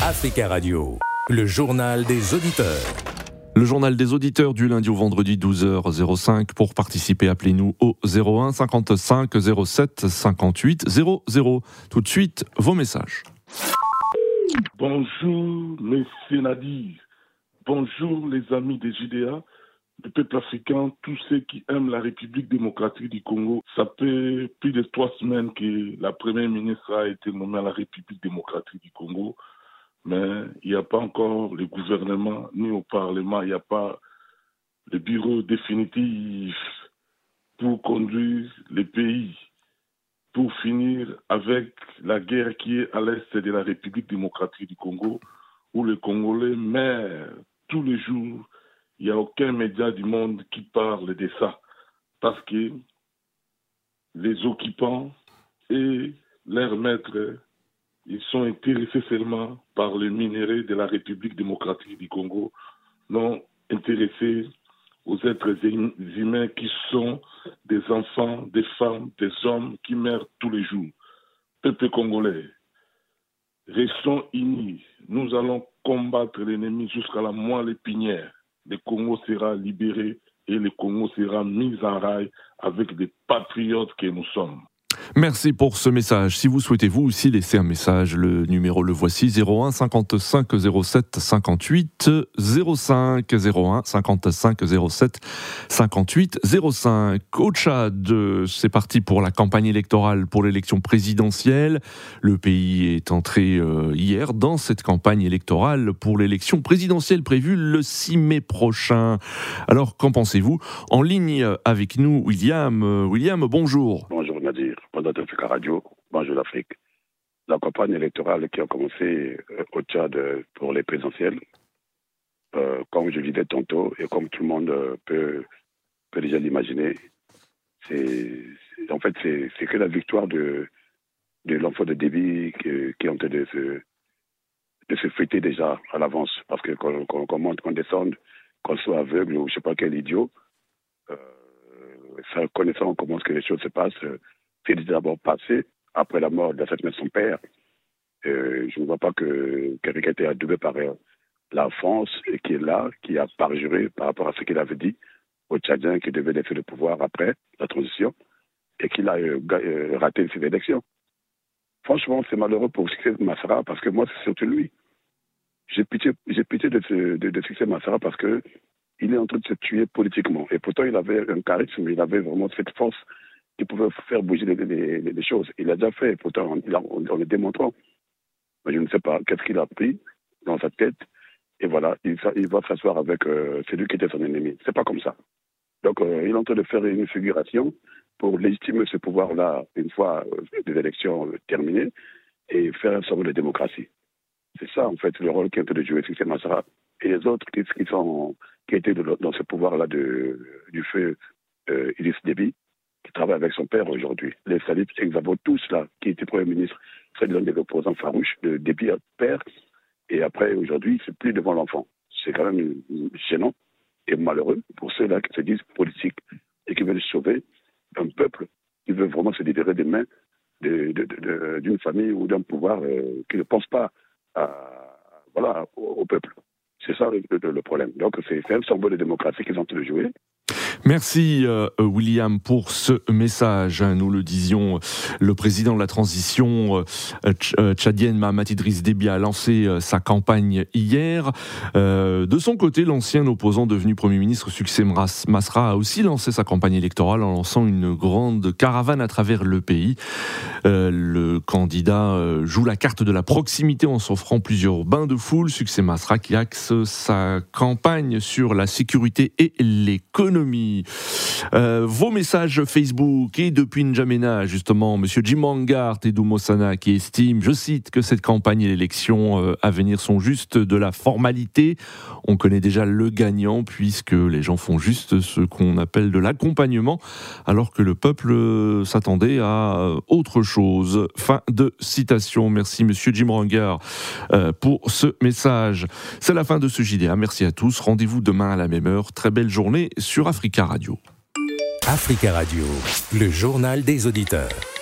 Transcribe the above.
Africa Radio, le journal des auditeurs. Le journal des auditeurs du lundi au vendredi 12h05. Pour participer, appelez-nous au 01 55 07 58 00. Tout de suite, vos messages. Bonjour, messieurs Nadir. Bonjour, les amis des JDA, le peuple africain, tous ceux qui aiment la République démocratique du Congo. Ça fait plus de 3 semaines que la première ministre a été nommée à la République démocratique du Congo. Mais il n'y a pas encore le gouvernement, ni au Parlement, il n'y a pas le bureau définitif pour conduire le pays, pour finir avec la guerre qui est à l'est de la République démocratique du Congo, où les Congolais meurent tous les jours. Il n'y a aucun média du monde qui parle de ça, parce que les occupants et leurs maîtres, ils sont intéressés seulement par le minerai de la République démocratique du Congo, non intéressés aux êtres humains qui sont des enfants, des femmes, des hommes qui meurent tous les jours. Peuple congolais, restons unis. Nous allons combattre l'ennemi jusqu'à la moelle épinière. Le Congo sera libéré et le Congo sera mis en rail avec des patriotes que nous sommes. Merci pour ce message. Si vous souhaitez vous aussi laisser un message, le numéro le voici, 01 55 07 58 05, 01 55 07 58 05. Au Tchad, c'est parti pour la campagne électorale pour l'élection présidentielle. Le pays est entré hier dans cette campagne électorale pour l'élection présidentielle prévue le 6 mai prochain. Alors, qu'en pensez-vous ? En ligne avec nous, William. William, bonjour. Bonjour Nadir, pendant Africa Radio, bonjour l'Afrique. La campagne électorale qui a commencé au Tchad pour les présidentielles, comme je le disais tantôt, et comme tout le monde peut déjà l'imaginer, c'est que la victoire de l'enfant de Déby qui est en train de se fêter déjà à l'avance, parce que qu'on monte, qu'on descende, qu'on soit aveugle ou je ne sais pas quel idiot, connaissant comment les choses se passent, c'est d'abord passé après la mort de son père. Je ne vois pas que quelqu'un a été adoubé par la France et qui est là, qui a parjuré par rapport à ce qu'il avait dit aux Tchadiens qui devaient laisser le pouvoir après la transition et qu'il a raté ces élections. Franchement, c'est malheureux pour Succès Masara parce que moi, c'est surtout lui. J'ai pitié de Succès Masara parce que il est en train de se tuer politiquement. Et pourtant, il avait un charisme, il avait vraiment cette force qui pouvait faire bouger les choses. Il l'a déjà fait, pourtant, en le démontrant. Mais je ne sais pas qu'est-ce qu'il a pris dans sa tête. Et voilà, il va s'asseoir avec celui qui était son ennemi. C'est pas comme ça. Donc, il est en train de faire une figuration pour légitimer ce pouvoir-là une fois les élections terminées et faire un sort de démocratie. C'est ça, en fait, le rôle qui est en train de jouer Succès Masara. Et les autres qui étaient dans ce pouvoir-là du feu Idriss Déby, qui travaille avec son père aujourd'hui. Les Salif Exavo, tous là, qui étaient Premier ministre, c'est l'un des opposants farouches de Déby père. Et après, aujourd'hui, c'est plus devant l'enfant. C'est quand même gênant et malheureux pour ceux-là qui se disent politiques et qui veulent sauver un peuple qui veut vraiment se libérer des mains d'une famille ou d'un pouvoir qui ne pense pas au peuple. C'est ça le problème. Donc c'est un symbole de démocratie qu'ils ont de jouer. Merci William pour ce message. Nous le disions, le président de la transition tchadienne Mahamat Idriss Déby a lancé sa campagne hier. De son côté, l'ancien opposant devenu Premier ministre Succès Masra a aussi lancé sa campagne électorale en lançant une grande caravane à travers le pays. Le candidat joue la carte de la proximité en s'offrant plusieurs bains de foule. Succès Masra qui axe sa campagne sur la sécurité et l'économie. Vos messages Facebook et depuis N'Djamena, justement, Monsieur Jim Mangart et Doumosana qui estiment, je cite, que cette campagne et l'élection à venir sont juste de la formalité. On connaît déjà le gagnant puisque les gens font juste ce qu'on appelle de l'accompagnement alors que le peuple s'attendait à autre chose. Fin de citation. Merci Monsieur Jim Mangart pour ce message. C'est la fin de ce JDA. Merci à tous. Rendez-vous demain à la même heure. Très belle journée sur Africa Radio. Africa Radio, le journal des auditeurs.